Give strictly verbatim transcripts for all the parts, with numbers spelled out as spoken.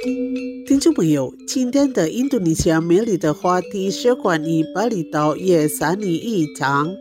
听众朋友，今天的印度尼西亚美丽的话题是关于巴厘岛野山里异常。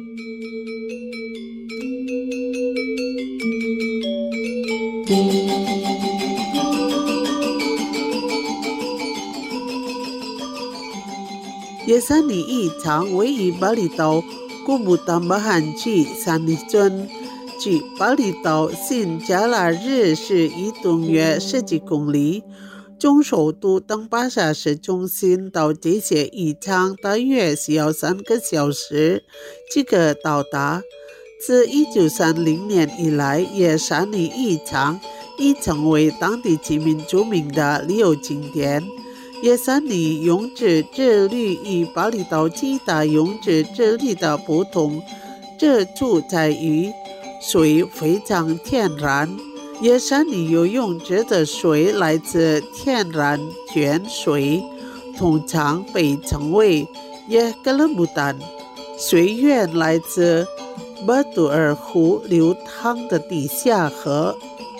野山里异常位于巴厘岛古布丹巴罕区山里村，距巴厘岛新加拉日市以东约十几公里。从首都登巴萨市中心到这些异常大约需要三个小时即可到达。自一九三零年以来，野山里异常已成为当地居民著名的旅游景点。野山里溶质之率与巴厘岛其他溶质之率的不同之处在于水非常天然。野山里游泳池的水来自天然泉水，通常被称为耶格勒姆丹。水源来自巴杜尔湖流淌的地下河。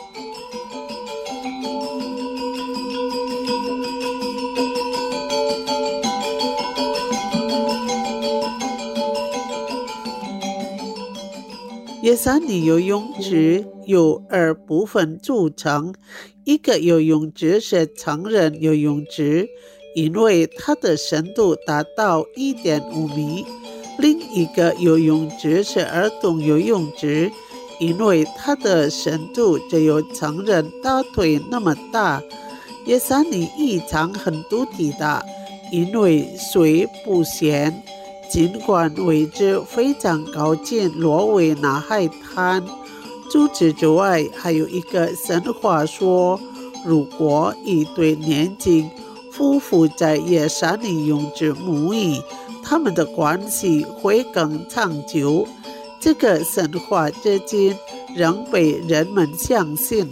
野山里游泳池由二部分组成，一个游泳池是成人游泳池，因为它的深度达到 一点五米；另一个游泳池是儿童游泳池，因为它的深度只有成人大腿那么大。野山里异常很独特的，因为水不咸。尽管位置非常靠近罗维纳海滩，除此之外，还有一个神话说，如果一对年轻夫妇在野山里泳池沐浴，他们的关系会更长久。这个神话至今仍被人们相信。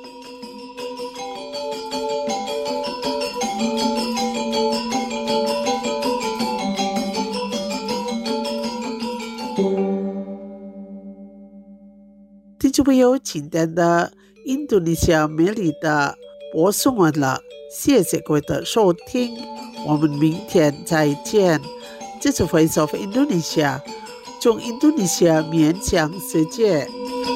听众朋友，今天的印度尼西亚美丽的播送完了，谢谢各位的收听，我们明天再见。这是 Voice of Indonesia， 从印度尼西亚面向世界。